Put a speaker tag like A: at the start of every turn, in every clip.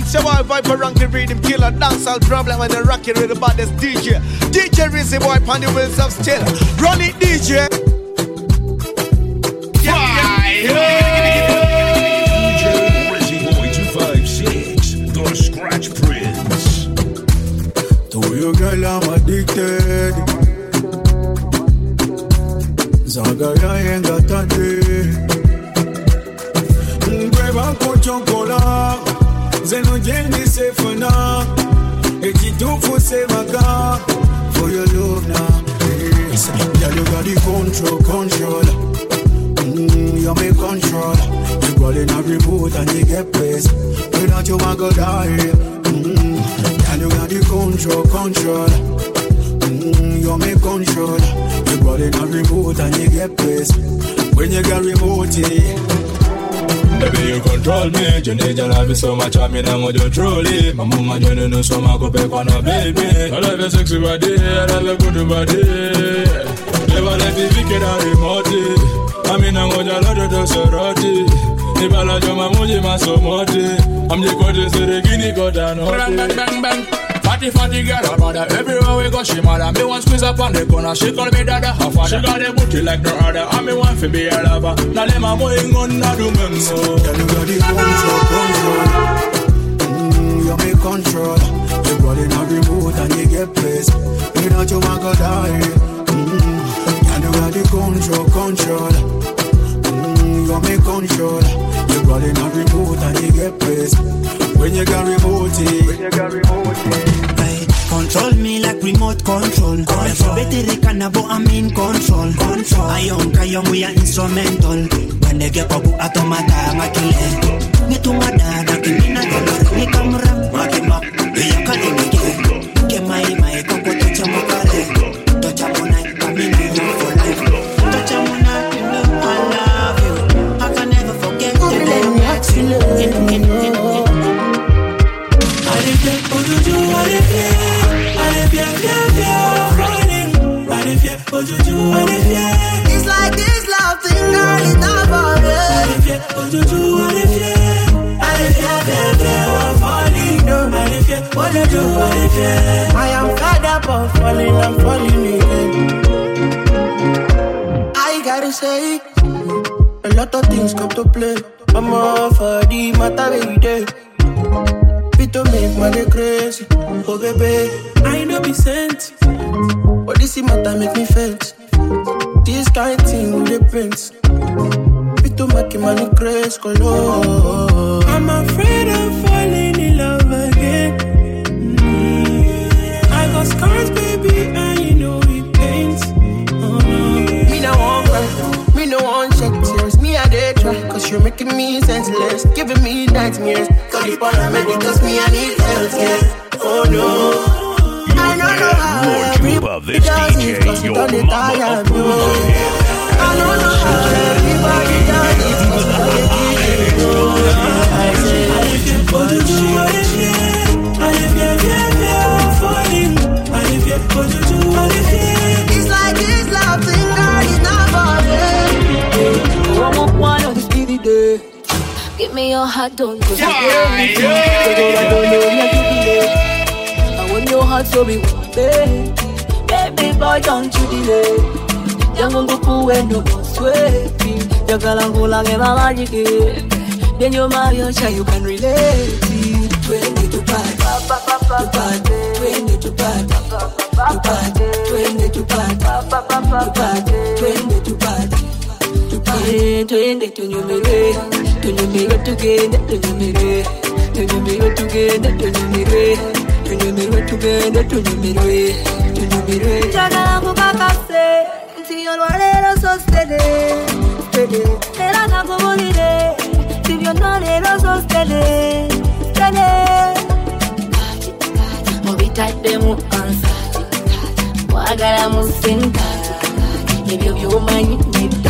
A: It's your boy Viper Ranking Rhythm Killer. Dancehall problem when they're rocking with the baddest DJ. DJ Rizzy boy on the wheels of steel. Run it, DJ.
B: DJ Rizzy boy 256, the Scratch Prince.
C: To you girl I'm addicted. Zagaya yenga tante. Greba kwa chokola. Zeno jengi sefana. Eti tufu sevaga. For your love now. Yes. Girl you got the control. You make control. You got in a remote and you get placed. Without you I go die. Girl you got the control. You make control. You got in a remote and you get placed. When you get remote,
D: baby, you control me. You need your love so much. I mean, I'm what you truly. My mama, you know, so much. Go back on a baby. I love your sexy body. I love your good body. Never let me wicked or remote. I mean, I'm what you love to so rotty. If I love you, my moji, my so moti. I'm the goddess of the guinea god and bang, bang, bang, bang. Fatty girl, her mother. Everywhere we go, she mother. Me one squeeze up on the corner. She call me dada, her father. She got a booty like no other. And me want to be a lover. Now let my boy on, now do me so.
C: Girl, you got the control. You make control. You got in a remote and you get placed. Without you, I go die. Girl, you got the control. You make control. You got in a remote and you get placed. When you got remote,
E: control me like remote control. Better canabo, I'm in control. Ayong we are instrumental. When they get pabu automata makile. Ni tumada na kimina dollar. Ni kamera makima. Iya kali nige. Kemai kompo tocha mokale. Tocha mona kamina for life. Tocha mona I love you. I can never forget the day we actually.
F: It's like this love thing, girl, it's not for I am fed up of falling, I'm falling again. I gotta say, a lot of things come to play. I'm all for the matter every day. To make money crazy, oh baby, I know be sent, but this matter make me faint. This kind thing with the prince, fit to make money crazy, color. I'm afraid of falling in love again. I got scars, baby, and you know it pains. Oh no, me no one cry, me no one shed tears. Me I dey try, cause you're making me senseless, giving me nightmares. Call it paramedic, cause me I need healthcare. Oh no, I don't know how everybody does it, cause it all the time. I don't know how everybody does it, cause it all the time. I say, I can't put it to what it is. I can't falling. I can't put it to what it is. It's like this love thing, girl, it's not for
G: I want one on this TV day. Give me your heart, don't go to I want your heart, so be one day. Baby boy, don't you delay. Young go cool and no more sweaty. You're gonna go like a magic. Then you marry your child, you can relate. 20 to party, 20 to party, 20 to party, 20 to party. 20 to numero together, to numero together. Jagala mukakase, si yo lo sostene, era tanto morire, si yo no lo sostene, movita demo ansa, wagala musinta, ebyo byomanyi nita.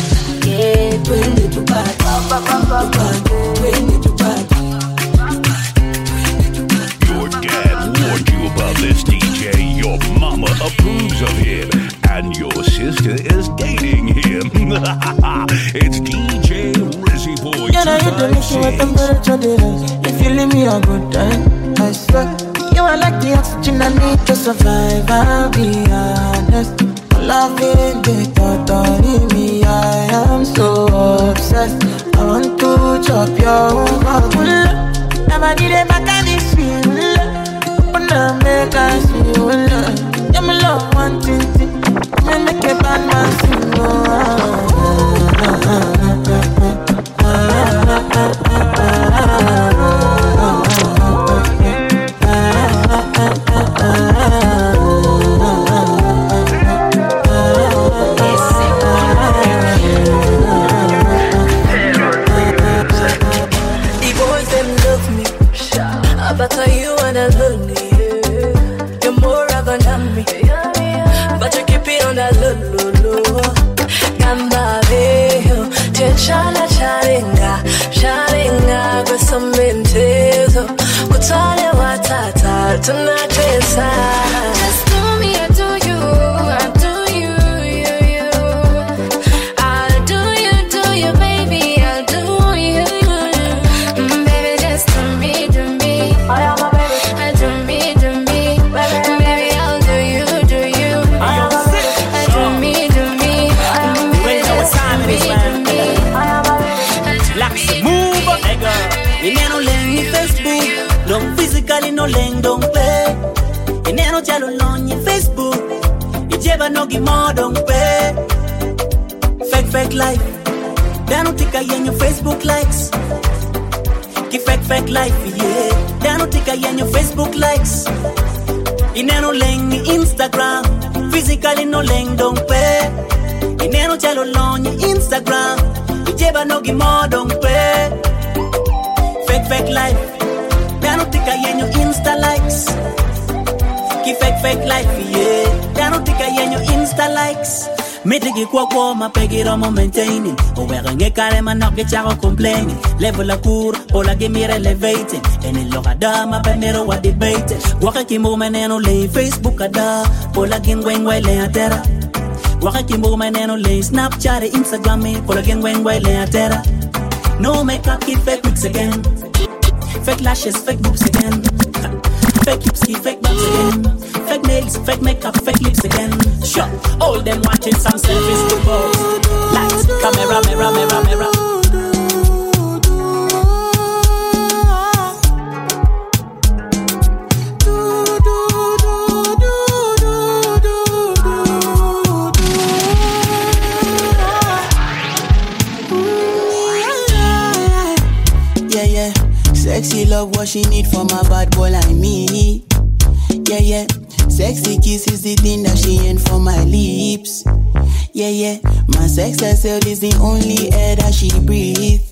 B: Your dad warned you about this, DJ. Your mama approves of him, and your sister is dating him. It's DJ Rizzy Sexy boy.
F: Can I hit the mission with temperature there? If you leave me a good time, I swear. You are like the oxygen I need to survive, I'll be honest. Loving the thought of me, I am so obsessed. I want to chop your heart. Never did it back at this feel. Open up, make us feel. Yeah, my love, one thing. Me make a bad man sing.
G: But are you wanna love me? You're more of an army, but you keep it on that low. Gamba veo, te chala charinga, with some mentezo. Kutale watata, tunacheza. Just do me, I do you, I do you. I'll do you, baby, I'll do you. Baby, just do me. I am a baby. I do me, baby. I'll do you. I am a baby. I do me. Baby, just do me. I am a baby.
E: Let's move up, nigga. Ineno lengi Facebook, long physically no leng don't play. Ineno jalo longi Facebook, ijeba no gimo don't pay. Fake life, dano tika yenyo Facebook likes. Ki fake life, yeah. Dano tika yenyo Facebook likes. Ineno leng Instagram, physically no leng don't pay. Ineno jalo longi Instagram, ijeba no gimo don't pay. Fake life, dano tika yenyo Insta likes. Ki fake life, yeah. Dano tika yenyo Insta likes. Metigi kwa mapegiro mo maintaining. Owere nge kare manoke chako complaining. Level la cour, ola gemire elevating. Eni loka da mapemero wa debating. Waka kimbo meneno le Facebook ada. Ola gengwengwe le atera. Waka kimbo meneno le Snapchat Instagram me. Ola gengwengwe le atera. No makeup, keep fake wigs again. Fake lashes, fake boobs again. Fake hips, fake butts again. Fake nails, fake makeup, fake lips again. Sure, all them watching some selfies to pose. Lights, camera, mirror.
F: Yeah. Sexy love, what she need from a bad boy like me. Yeah. Sexy kiss is the thing that she ain't for my lips. Yeah. My sex herself is the only air that she breathes.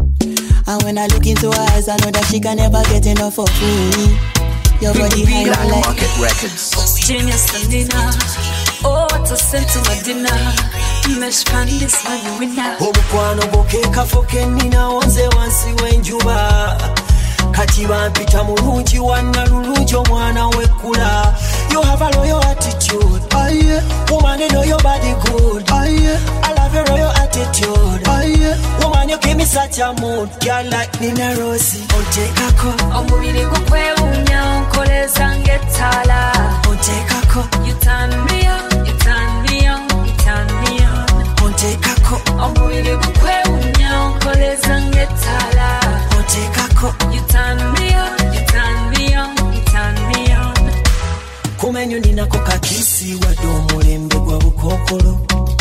F: And when I look into her eyes, I know that she can never get enough of me. Your body high like
B: Market Records.
G: Genius Selena. Oh, what a scent to my dinner. Mesh pan this one you win now.
H: Obukwano bokeka fokenina onze wansi wenjuba. Kati bampita mulungi wanna lulungi omwana wekula. You have a royal attitude. Woman, you know your body good. I love your royal attitude. Woman, you give me such a mood. Girl like Nina Rosie. Ontekako
G: Omubiri gukwe unyankoleza ngetala.
H: Ontekako
G: You turn me on, you turn me on, you turn me on.
H: Ontekako
G: Omubiri gukwe unyankoleza ngetala.
H: Ontekako
G: You turn me on, you turn me on, you turn me on.
H: Kumenyo ninako kakisi wadomulembe gwa bukokolo.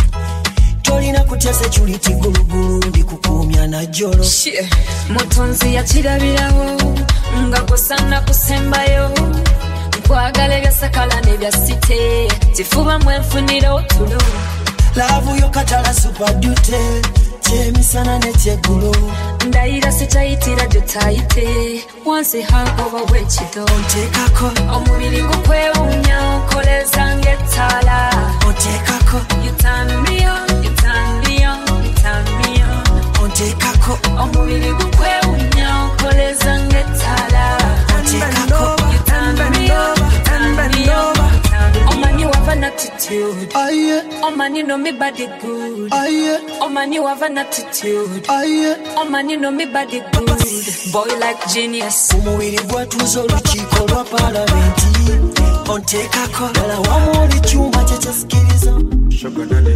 H: Tolina kutya security gulugulu ndi kukumya na jolo.
G: Mutonzi yakirabirawo nga kusana kusembayo. Nkwagala ebyasakala n'ebyasite. Tifuba mwenfunira otulo.
H: Love yo katala super dute. Chemisana nechegulo.
G: Ndayira sichayitira jotaite. Once hangover wechido.
H: Ontekako
G: Omubiri gukwewunya nkoleza ngetala.
H: Ontekako
G: You turn me on, you turn me on, you turn me on.
H: Ontekako
G: Omubiri gukwewunya nkoleza ngetala.
H: Ontekako
G: You turn me on, you turn me on. Omanyi wava na titi.
H: attitude. Oh man, you know me body good. Oh man, you have an attitude. Oh man, you know me body good. Boy like genius.
I: Umuwiri gwatuzo lukiiko lwa palamenti. Onteekako dala wamuwa ekyuma kyekisikiriza.
C: Sugar daddy.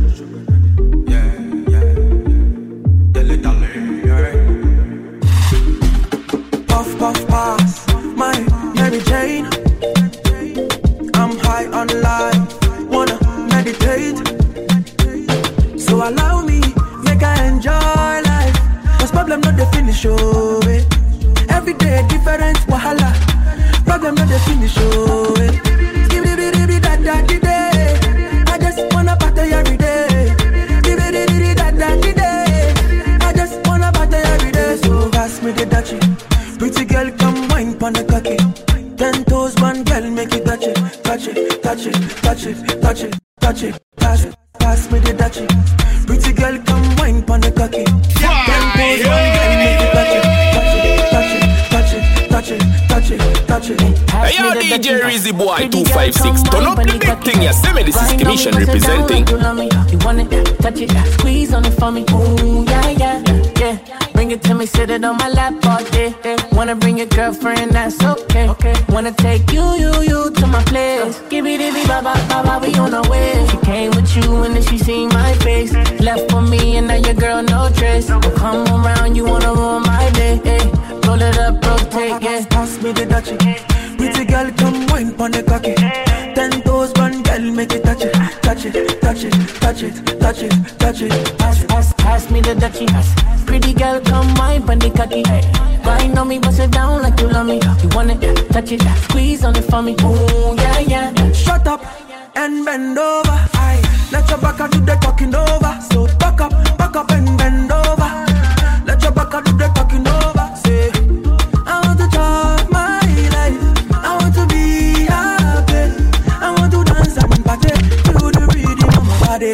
C: Puff, puff, pass, my Mary Jane. I'm high on life, wanna meditate. So allow me, make I enjoy life. Cause problem not the finish, oh eh. Every day different wahala. Problem not the finish, oh eh. Skibidi-bidi-bidi-da-da-di-day. I just wanna party every day. Skibidi-bidi-da-da-di-day. I just wanna party every day. So pass me the dachi. Pretty girl, come wine pon the cocky. 10 toes, one girl, make it touch it, touch it, touch it, touch it, touch it, touch it, pass it, pass me the dachi. Pretty girl, come wine pon the cocky. 10 toes, one girl, make it touch it, touch it, touch it, touch it, touch it, touch it.
J: Hey yo, DJ Rizzy Boy 256, turn up the big thing. You see me, this is Commission representing.
H: You want it, touch it, squeeze on it for me. Ooh, yeah, yeah, yeah. Bring it to me, sit it on my lap all day. Wanna bring your girlfriend, that's okay. Wanna take you to my place. Give it, baba, we on our way. She came with you and then she seen my face. Left for me and now your girl no trace. Come around, you wanna ruin my day. Roll it up, rotate, yeah.
C: Pass me the dachi. Pretty girl, come wine pon the cocky. 10 toes, one girl, make it touch it, touch it, touch it, touch it, touch it, touch it.
H: Pass me the dachi. Pretty girl, come wine pon the cocky. Grind on me, bust it down like you love me. You want it, touch it, squeeze on it for me. Ooh, yeah, yeah.
C: Shut up and bend over. Aye. Let your back do the talking over. So back up and bend over. Let your back do the talking over. Say, I want to talk my life. I want to be happy. I want to dance and party to the rhythm of my body.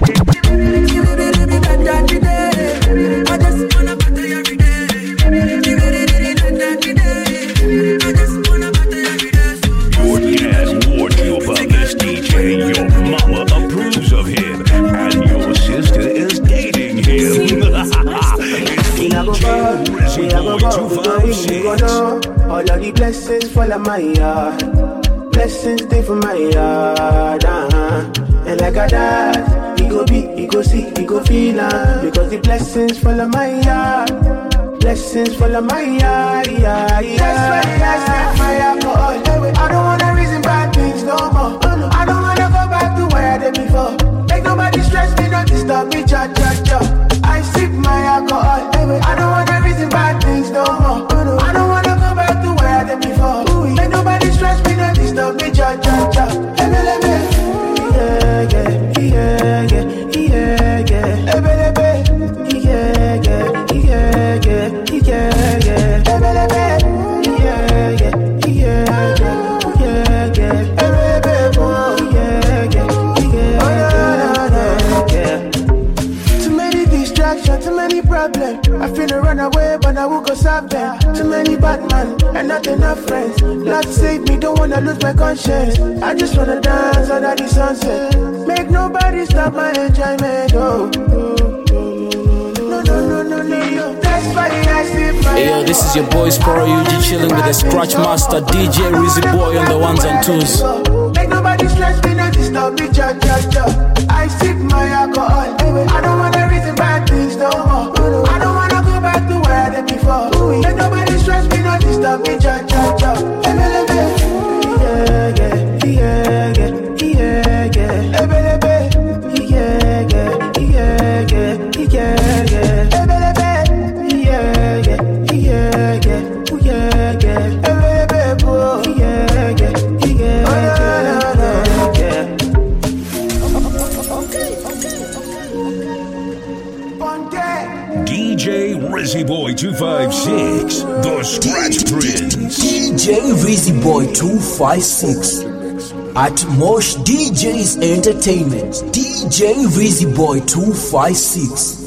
C: I just wanna party every day. I just wanna party every day.
B: Your dad warned you about this DJ. Your mama approves of him, and your sister is dating him. It's DJ Rizzy Boy 256.
K: All of the blessings fall on my yard. Blessings stay for my yard. And like a dad, he go beat, he go see, he go feel. Because the blessings fall on my yard. Blessings fall on my yard. That's why I set my alcohol. I don't wanna reason bad things no more. I don't wanna go back to where I did before. Make nobody stress me, not disturb me, cha. I sip my alcohol. I don't wanna reason bad things no more. I don't wanna go back to where I did before. Make nobody stress me, not disturb me, cha. Too many problems. I finna run away, but I will go solve them. Too many bad men and not enough friends. Lord save me, don't wanna lose my conscience. I just wanna dance under the sunset. Make nobody stop my enjoyment. Oh. No. That's why I sleep my.
J: Hey yo, this is your boy Sporo UG chilling with the Scratch Master DJ Rizzy Boy on the ones and twos.
K: Make nobody stress me, not disturb me, cha. I sip my alcohol. I don't wanna reason bad things no more. I don't wanna go back to where I did before. Make nobody stress me, not disturb me, cha.
B: DJ Rizzy Boy 256, the Scratch Prince.
I: DJ Rizzy Boy 256 at Mosh DJs Entertainment. DJ Rizzy Boy 256.